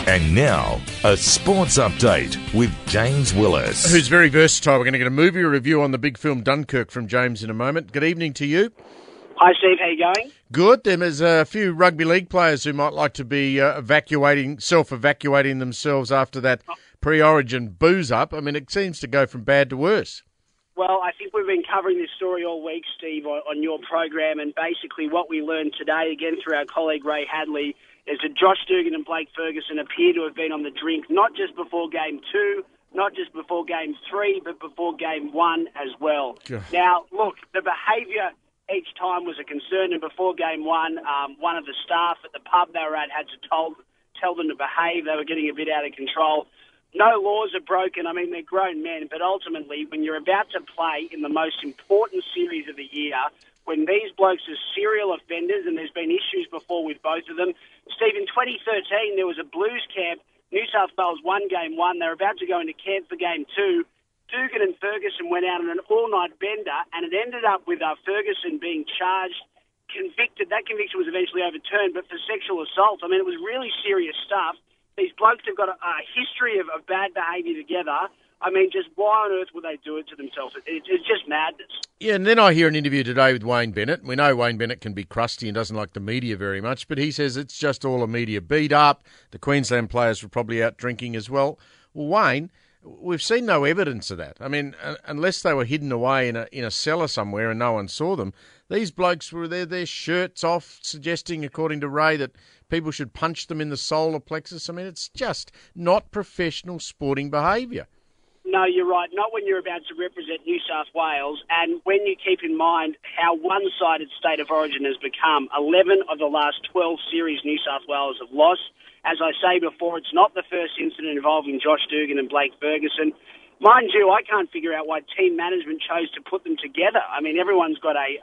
And now, a sports update with James Willis. Who's very versatile. We're going to get a movie review on the big film Dunkirk from James in a moment. Good evening to you. Hi, Steve. How you going? Good. There's a few rugby league players who might like to be self-evacuating themselves after that pre-origin booze up. I mean, it seems to go from bad to worse. Well, I think we've been covering this story all week, Steve, on your program, and basically what we learned today, again through our colleague Ray Hadley, is that Josh Dugan and Blake Ferguson appear to have been on the drink, not just before Game 2, not just before Game 3, but before Game 1 as well. God. Now, look, the behaviour each time was a concern, and before Game 1, one of the staff at the pub they were at had to tell them to behave. They were getting a bit out of control. No laws are broken. I mean, they're grown men, but ultimately, when you're about to play in the most important series of the year, when these blokes are serial offenders, and there's been issues before with both of them. Steve, in 2013, there was a Blues camp. New South Wales won Game 1. They were about to go into camp for Game 2. Dugan and Ferguson went out on an all-night bender, and it ended up with Ferguson being charged, convicted. That conviction was eventually overturned, but for sexual assault. I mean, it was really serious stuff. These blokes have got a history of bad behaviour together. I mean, just why on earth would they do it to themselves? It's just madness. Yeah, and then I hear an interview today with Wayne Bennett. We know Wayne Bennett can be crusty and doesn't like the media very much, but he says it's just all a media beat-up. The Queensland players were probably out drinking as well. Well, Wayne, we've seen no evidence of that. I mean, unless they were hidden away in a cellar somewhere and no one saw them, these blokes were there, their shirts off, suggesting, according to Ray, that people should punch them in the solar plexus. I mean, it's just not professional sporting behaviour. No, you're right. Not when you're about to represent New South Wales, and when you keep in mind how one-sided State of Origin has become. 11 of the last 12 series New South Wales have lost. As I say before, it's not the first incident involving Josh Dugan and Blake Ferguson. Mind you, I can't figure out why team management chose to put them together. I mean, everyone's got a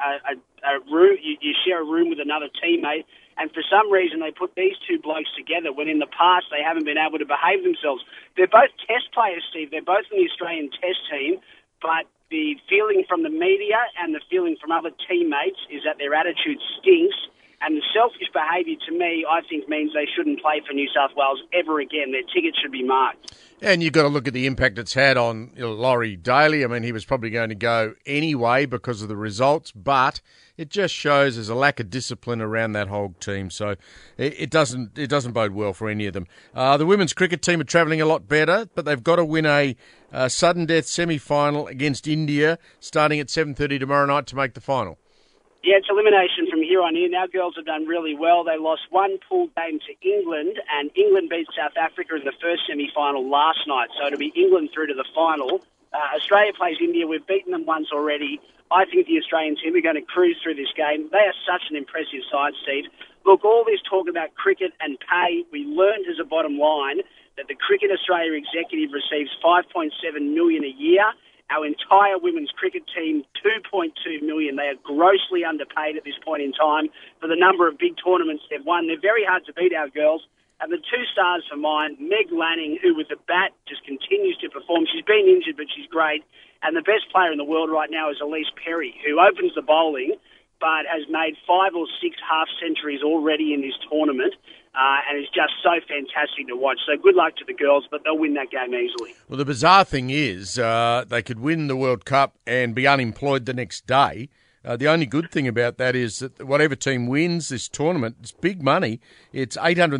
room. You share a room with another teammate, and for some reason they put these two blokes together when in the past they haven't been able to behave themselves. They're both test players, Steve. They're both in the Australian test team, but the feeling from the media and the feeling from other teammates is that their attitude stinks. And the selfish behaviour, to me, I think means they shouldn't play for New South Wales ever again. Their tickets should be marked. And you've got to look at the impact it's had on Laurie Daly. I mean, he was probably going to go anyway because of the results, but it just shows there's a lack of discipline around that whole team. So it doesn't bode well for any of them. The women's cricket team are travelling a lot better, but they've got to win a sudden death semi-final against India starting at 7:30 tomorrow night to make the final. Yeah, it's elimination from here on in. Our girls have done really well. They lost one pool game to England, and England beat South Africa in the first semi-final last night. So it'll be England through to the final. Australia plays India. We've beaten them once already. I think the Australian team are going to cruise through this game. They are such an impressive side, Steve. Look, all this talk about cricket and pay, we learned as a bottom line that the Cricket Australia executive receives $5.7 million a year. Our entire women's cricket team, $2.2 million. They are grossly underpaid at this point in time for the number of big tournaments they've won. They're very hard to beat, our girls. And the two stars for mine, Meg Lanning, who with the bat just continues to perform. She's been injured, but she's great. And the best player in the world right now is Elise Perry, who opens the bowling, but has made 5 or 6 half-centuries already in this tournament. And it's just so fantastic to watch. So good luck to the girls, but they'll win that game easily. Well, the bizarre thing is they could win the World Cup and be unemployed the next day. The only good thing about that is that whatever team wins this tournament, it's big money. It's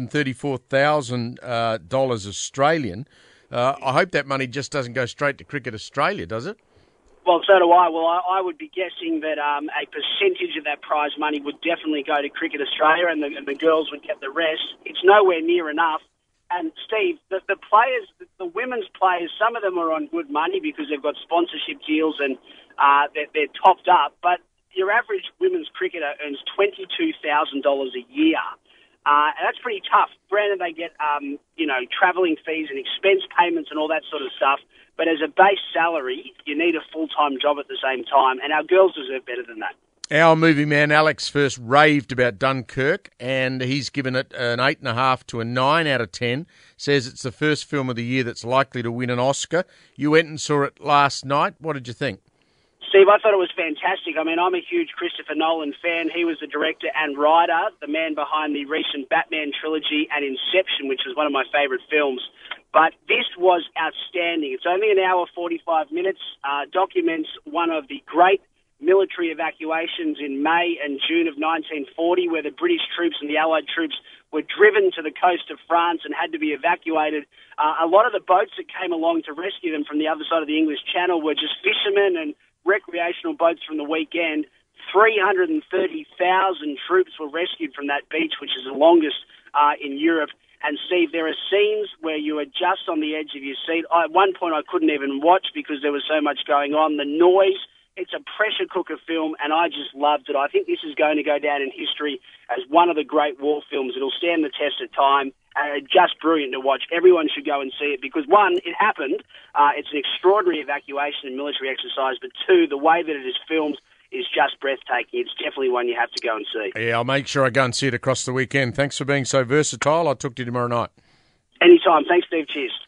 $834,000 Australian. I hope that money just doesn't go straight to Cricket Australia, does it? Well, so do I. Well, I would be guessing that a percentage of that prize money would definitely go to Cricket Australia, and the girls would get the rest. It's nowhere near enough. And Steve, the players, the women's players, some of them are on good money because they've got sponsorship deals and they're topped up. But your average women's cricketer earns $22,000 a year. And that's pretty tough. Granted, they get, travelling fees and expense payments and all that sort of stuff. But as a base salary, you need a full-time job at the same time. And our girls deserve better than that. Our movie man Alex first raved about Dunkirk, and he's given it an 8.5 to a 9 out of 10. Says it's the first film of the year that's likely to win an Oscar. You went and saw it last night. What did you think? Steve, I thought it was fantastic. I mean, I'm a huge Christopher Nolan fan. He was the director and writer, the man behind the recent Batman trilogy and Inception, which was one of my favourite films. But this was outstanding. It's only an hour, 45 minutes, documents one of the great military evacuations in May and June of 1940, where the British troops and the Allied troops were driven to the coast of France and had to be evacuated. A lot of the boats that came along to rescue them from the other side of the English Channel were just fishermen and recreational boats from the weekend. 330,000 troops were rescued from that beach, which is the longest in Europe. And Steve, there are scenes where you are just on the edge of your seat. At one point I couldn't even watch because there was so much going on. The noise, it's a pressure cooker film, and I just loved it. I think this is going to go down in history as one of the great war films. It'll stand the test of time. Just brilliant to watch. Everyone should go and see it because, one, it happened. It's an extraordinary evacuation and military exercise. But two, the way that it is filmed is just breathtaking. It's definitely one you have to go and see. Yeah, I'll make sure I go and see it across the weekend. Thanks for being so versatile. I'll talk to you tomorrow night. Anytime. Thanks, Steve. Cheers.